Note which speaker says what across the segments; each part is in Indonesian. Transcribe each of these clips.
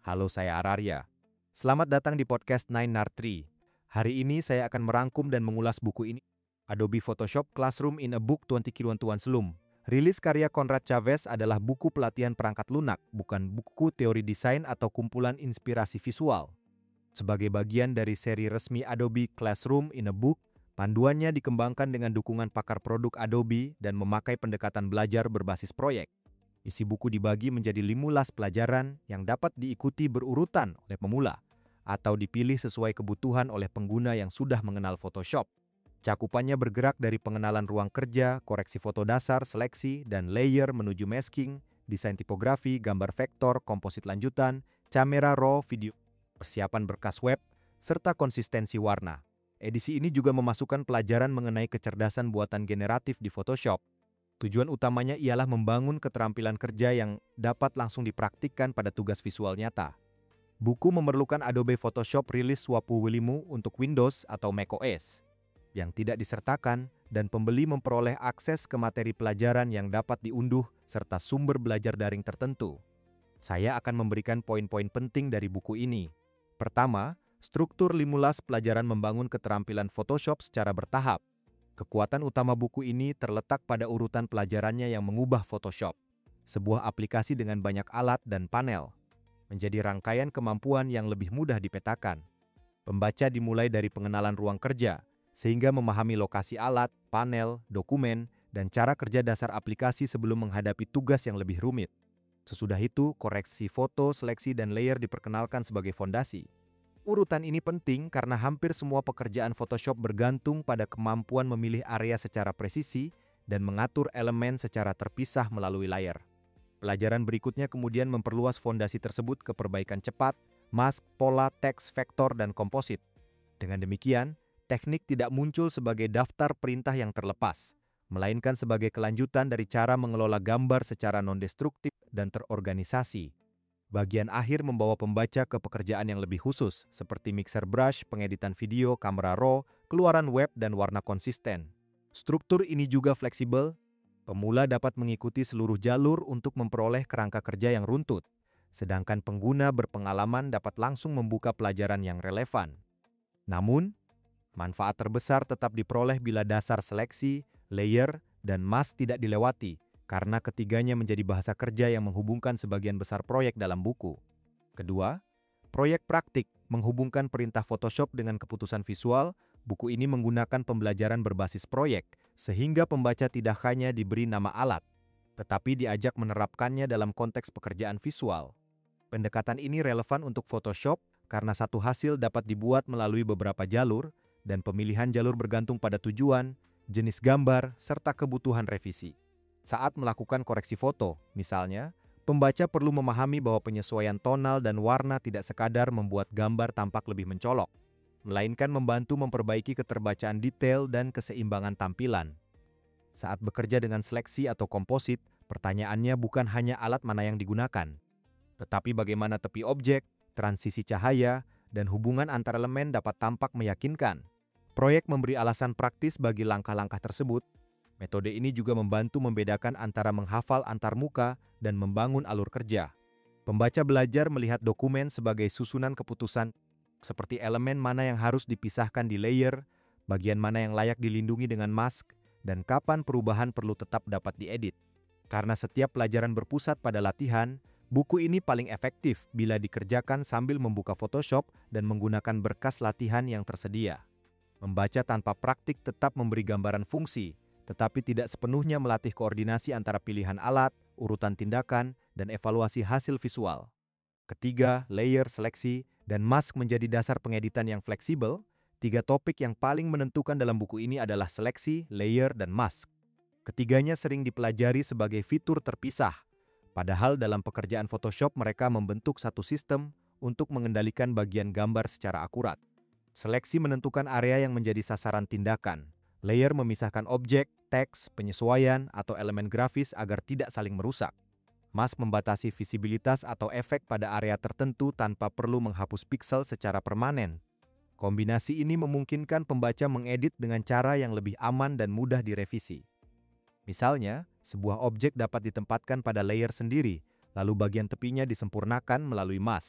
Speaker 1: Halo, saya Ararya. Selamat datang di podcast 9NAR3. Hari ini saya akan merangkum dan mengulas buku ini, Adobe Photoshop Classroom in a Book 2021 Slum. Rilis karya Conrad Chavez adalah buku pelatihan perangkat lunak, bukan buku teori desain atau kumpulan inspirasi visual. Sebagai bagian dari seri resmi Adobe Classroom in a Book, panduannya dikembangkan dengan dukungan pakar produk Adobe dan memakai pendekatan belajar berbasis proyek. Isi buku dibagi menjadi 15 pelajaran yang dapat diikuti berurutan oleh pemula atau dipilih sesuai kebutuhan oleh pengguna yang sudah mengenal Photoshop. Cakupannya bergerak dari pengenalan ruang kerja, koreksi foto dasar, seleksi, dan layer menuju masking, desain tipografi, gambar vektor, komposit lanjutan, kamera raw, video, persiapan berkas web, serta konsistensi warna. Edisi ini juga memasukkan pelajaran mengenai kecerdasan buatan generatif di Photoshop. Tujuan utamanya ialah membangun keterampilan kerja yang dapat langsung dipraktikkan pada tugas visual nyata. Buku memerlukan Adobe Photoshop Rilis Wapu-Wilimu untuk Windows atau macOS yang tidak disertakan, dan pembeli memperoleh akses ke materi pelajaran yang dapat diunduh serta sumber belajar daring tertentu. Saya akan memberikan poin-poin penting dari buku ini. Pertama, struktur 15 pelajaran membangun keterampilan Photoshop secara bertahap. Kekuatan utama buku ini terletak pada urutan pelajarannya yang mengubah Photoshop, sebuah aplikasi dengan banyak alat dan panel, menjadi rangkaian kemampuan yang lebih mudah dipetakan. Pembaca dimulai dari pengenalan ruang kerja, sehingga memahami lokasi alat, panel, dokumen, dan cara kerja dasar aplikasi sebelum menghadapi tugas yang lebih rumit. Sesudah itu, koreksi foto, seleksi, dan layer diperkenalkan sebagai fondasi. Urutan ini penting karena hampir semua pekerjaan Photoshop bergantung pada kemampuan memilih area secara presisi dan mengatur elemen secara terpisah melalui layer. Pelajaran berikutnya kemudian memperluas fondasi tersebut ke perbaikan cepat, mask, pola, teks, vektor, dan komposit. Dengan demikian, teknik tidak muncul sebagai daftar perintah yang terlepas, melainkan sebagai kelanjutan dari cara mengelola gambar secara non-destruktif dan terorganisasi. Bagian akhir membawa pembaca ke pekerjaan yang lebih khusus, seperti mixer brush, pengeditan video, kamera raw, keluaran web, dan warna konsisten. Struktur ini juga fleksibel. Pemula dapat mengikuti seluruh jalur untuk memperoleh kerangka kerja yang runtut, sedangkan pengguna berpengalaman dapat langsung membuka pelajaran yang relevan. Namun, manfaat terbesar tetap diperoleh bila dasar seleksi, layer, dan mask tidak dilewati, karena ketiganya menjadi bahasa kerja yang menghubungkan sebagian besar proyek dalam buku. Kedua, proyek praktik menghubungkan perintah Photoshop dengan keputusan visual. Buku ini menggunakan pembelajaran berbasis proyek, sehingga pembaca tidak hanya diberi nama alat, tetapi diajak menerapkannya dalam konteks pekerjaan visual. Pendekatan ini relevan untuk Photoshop karena satu hasil dapat dibuat melalui beberapa jalur, dan pemilihan jalur bergantung pada tujuan, jenis gambar, serta kebutuhan revisi. Saat melakukan koreksi foto, misalnya, pembaca perlu memahami bahwa penyesuaian tonal dan warna tidak sekadar membuat gambar tampak lebih mencolok, melainkan membantu memperbaiki keterbacaan detail dan keseimbangan tampilan. Saat bekerja dengan seleksi atau komposit, pertanyaannya bukan hanya alat mana yang digunakan, tetapi bagaimana tepi objek, transisi cahaya, dan hubungan antar elemen dapat tampak meyakinkan. Proyek memberi alasan praktis bagi langkah-langkah tersebut. Metode ini juga membantu membedakan antara menghafal antarmuka dan membangun alur kerja. Pembaca belajar melihat dokumen sebagai susunan keputusan, seperti elemen mana yang harus dipisahkan di layer, bagian mana yang layak dilindungi dengan mask, dan kapan perubahan perlu tetap dapat diedit. Karena setiap pelajaran berpusat pada latihan, buku ini paling efektif bila dikerjakan sambil membuka Photoshop dan menggunakan berkas latihan yang tersedia. Membaca tanpa praktik tetap memberi gambaran fungsi, tetapi tidak sepenuhnya melatih koordinasi antara pilihan alat, urutan tindakan, dan evaluasi hasil visual. Ketiga, layer, seleksi, dan mask menjadi dasar pengeditan yang fleksibel. Tiga topik yang paling menentukan dalam buku ini adalah seleksi, layer, dan mask. Ketiganya sering dipelajari sebagai fitur terpisah, padahal dalam pekerjaan Photoshop mereka membentuk satu sistem untuk mengendalikan bagian gambar secara akurat. Seleksi menentukan area yang menjadi sasaran tindakan. Layer memisahkan objek, teks, penyesuaian, atau elemen grafis agar tidak saling merusak. Mask membatasi visibilitas atau efek pada area tertentu tanpa perlu menghapus piksel secara permanen. Kombinasi ini memungkinkan pembaca mengedit dengan cara yang lebih aman dan mudah direvisi. Misalnya, sebuah objek dapat ditempatkan pada layer sendiri, lalu bagian tepinya disempurnakan melalui mask.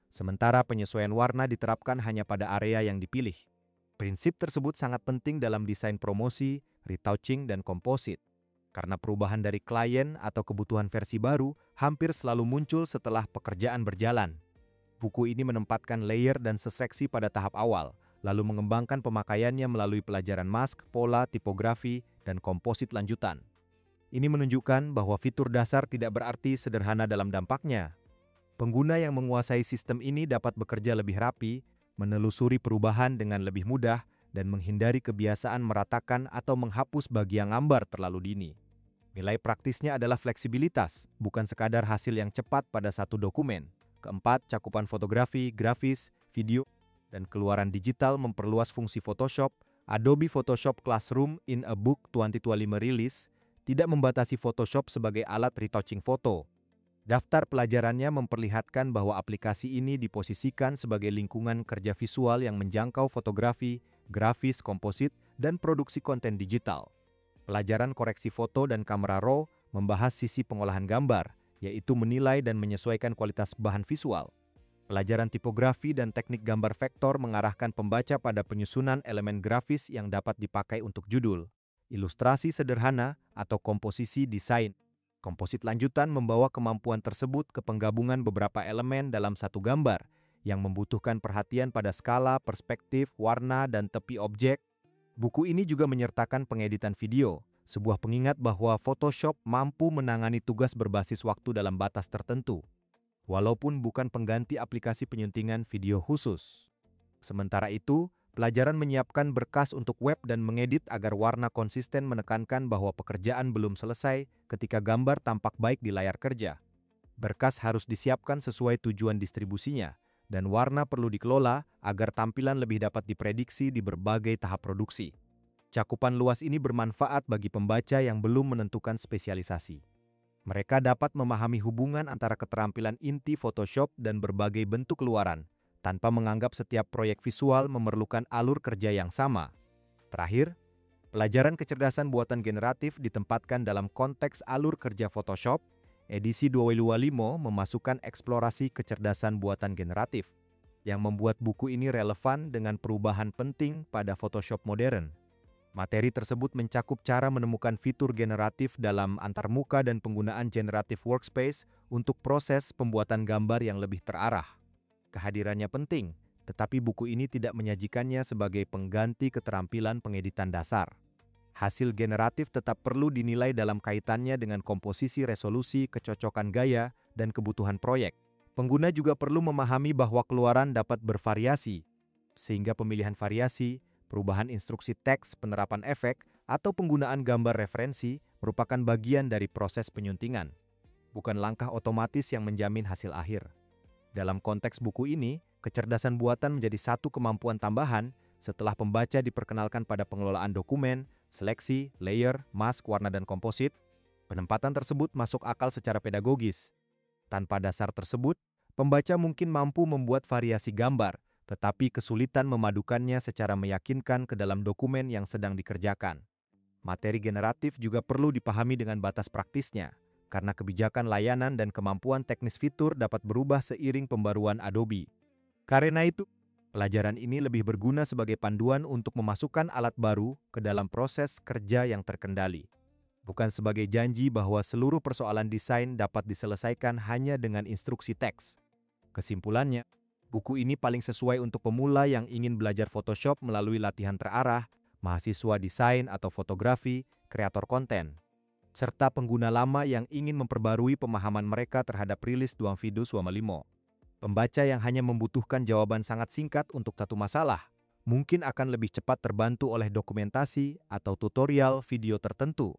Speaker 1: sementara penyesuaian warna diterapkan hanya pada area yang dipilih. Prinsip tersebut sangat penting dalam desain promosi, retouching, dan komposit, karena perubahan dari klien atau kebutuhan versi baru hampir selalu muncul setelah pekerjaan berjalan. Buku ini menempatkan layer dan seleksi pada tahap awal, lalu mengembangkan pemakaiannya melalui pelajaran mask, pola, tipografi, dan komposit lanjutan. Ini menunjukkan bahwa fitur dasar tidak berarti sederhana dalam dampaknya. Pengguna yang menguasai sistem ini dapat bekerja lebih rapi, menelusuri perubahan dengan lebih mudah, dan menghindari kebiasaan meratakan atau menghapus bagian gambar terlalu dini. Nilai praktisnya adalah fleksibilitas, bukan sekadar hasil yang cepat pada satu dokumen. Keempat, cakupan fotografi, grafis, video, dan keluaran digital memperluas fungsi Photoshop. Adobe Photoshop Classroom in a Book 2025 rilis tidak membatasi Photoshop sebagai alat retouching foto. Daftar pelajarannya memperlihatkan bahwa aplikasi ini diposisikan sebagai lingkungan kerja visual yang menjangkau fotografi, grafis, komposit, dan produksi konten digital. Pelajaran koreksi foto dan kamera RAW membahas sisi pengolahan gambar, yaitu menilai dan menyesuaikan kualitas bahan visual. Pelajaran tipografi dan teknik gambar vektor mengarahkan pembaca pada penyusunan elemen grafis yang dapat dipakai untuk judul, ilustrasi sederhana, atau komposisi desain. Komposit lanjutan membawa kemampuan tersebut ke penggabungan beberapa elemen dalam satu gambar yang membutuhkan perhatian pada skala, perspektif, warna, dan tepi objek. Buku ini juga menyertakan pengeditan video, sebuah pengingat bahwa Photoshop mampu menangani tugas berbasis waktu dalam batas tertentu, walaupun bukan pengganti aplikasi penyuntingan video khusus. Sementara itu, pelajaran menyiapkan berkas untuk web dan mengedit agar warna konsisten menekankan bahwa pekerjaan belum selesai ketika gambar tampak baik di layar kerja. Berkas harus disiapkan sesuai tujuan distribusinya, dan warna perlu dikelola agar tampilan lebih dapat diprediksi di berbagai tahap produksi. Cakupan luas ini bermanfaat bagi pembaca yang belum menentukan spesialisasi. Mereka dapat memahami hubungan antara keterampilan inti Photoshop dan berbagai bentuk luaran, tanpa menganggap setiap proyek visual memerlukan alur kerja yang sama. Terakhir, pelajaran kecerdasan buatan generatif ditempatkan dalam konteks alur kerja Photoshop. Edisi 2025 memasukkan eksplorasi kecerdasan buatan generatif, yang membuat buku ini relevan dengan perubahan penting pada Photoshop modern. Materi tersebut mencakup cara menemukan fitur generatif dalam antarmuka dan penggunaan generative workspace untuk proses pembuatan gambar yang lebih terarah. Kehadirannya penting, tetapi buku ini tidak menyajikannya sebagai pengganti keterampilan pengeditan dasar. Hasil generatif tetap perlu dinilai dalam kaitannya dengan komposisi, resolusi, kecocokan gaya, dan kebutuhan proyek. Pengguna juga perlu memahami bahwa keluaran dapat bervariasi, sehingga pemilihan variasi, perubahan instruksi teks, penerapan efek, atau penggunaan gambar referensi merupakan bagian dari proses penyuntingan, bukan langkah otomatis yang menjamin hasil akhir. Dalam konteks buku ini, kecerdasan buatan menjadi satu kemampuan tambahan setelah pembaca diperkenalkan pada pengelolaan dokumen, seleksi, layer, mask, warna, dan komposit. Penempatan tersebut masuk akal secara pedagogis. Tanpa dasar tersebut, pembaca mungkin mampu membuat variasi gambar, tetapi kesulitan memadukannya secara meyakinkan ke dalam dokumen yang sedang dikerjakan. Materi generatif juga perlu dipahami dengan batas praktisnya, karena kebijakan layanan dan kemampuan teknis fitur dapat berubah seiring pembaruan Adobe. Karena itu, pelajaran ini lebih berguna sebagai panduan untuk memasukkan alat baru ke dalam proses kerja yang terkendali, bukan sebagai janji bahwa seluruh persoalan desain dapat diselesaikan hanya dengan instruksi teks. Kesimpulannya, buku ini paling sesuai untuk pemula yang ingin belajar Photoshop melalui latihan terarah, mahasiswa desain atau fotografi, kreator konten, serta pengguna lama yang ingin memperbarui pemahaman mereka terhadap rilis Duamfido Suomalimo. Pembaca yang hanya membutuhkan jawaban sangat singkat untuk satu masalah, mungkin akan lebih cepat terbantu oleh dokumentasi atau tutorial video tertentu.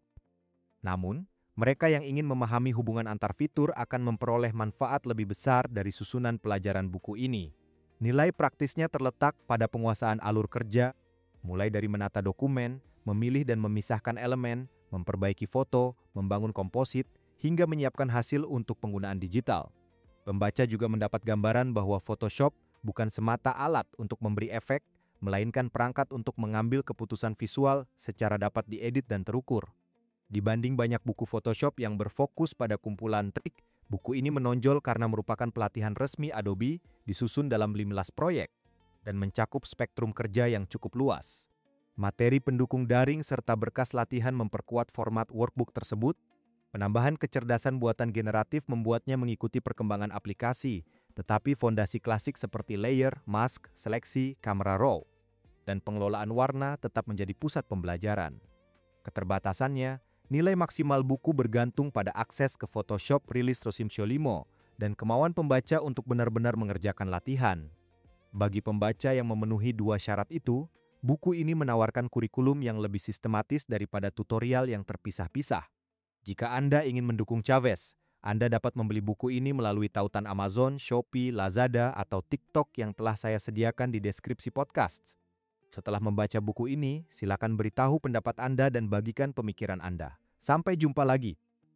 Speaker 1: Namun, mereka yang ingin memahami hubungan antar fitur akan memperoleh manfaat lebih besar dari susunan pelajaran buku ini. Nilai praktisnya terletak pada penguasaan alur kerja, mulai dari menata dokumen, memilih dan memisahkan elemen, memperbaiki foto, membangun komposit, hingga menyiapkan hasil untuk penggunaan digital. Pembaca juga mendapat gambaran bahwa Photoshop bukan semata alat untuk memberi efek, melainkan perangkat untuk mengambil keputusan visual secara dapat diedit dan terukur. Dibanding banyak buku Photoshop yang berfokus pada kumpulan trik, Buku ini menonjol karena merupakan pelatihan resmi Adobe disusun dalam 15 proyek dan mencakup spektrum kerja yang cukup luas. Materi pendukung daring serta berkas latihan memperkuat format workbook tersebut. Penambahan kecerdasan buatan generatif membuatnya mengikuti perkembangan aplikasi, tetapi fondasi klasik seperti layer, mask, seleksi, kamera raw, dan pengelolaan warna tetap menjadi pusat pembelajaran. Keterbatasannya, nilai maksimal buku bergantung pada akses ke Photoshop rilis Rosimsio 5 dan kemauan pembaca untuk benar-benar mengerjakan latihan. Bagi pembaca yang memenuhi dua syarat itu, buku ini menawarkan kurikulum yang lebih sistematis daripada tutorial yang terpisah-pisah. Jika Anda ingin mendukung Chavez, Anda dapat membeli buku ini melalui tautan Amazon, Shopee, Lazada, atau TikTok yang telah saya sediakan di deskripsi podcast. Setelah membaca buku ini, silakan beritahu pendapat Anda dan bagikan pemikiran Anda. Sampai jumpa lagi.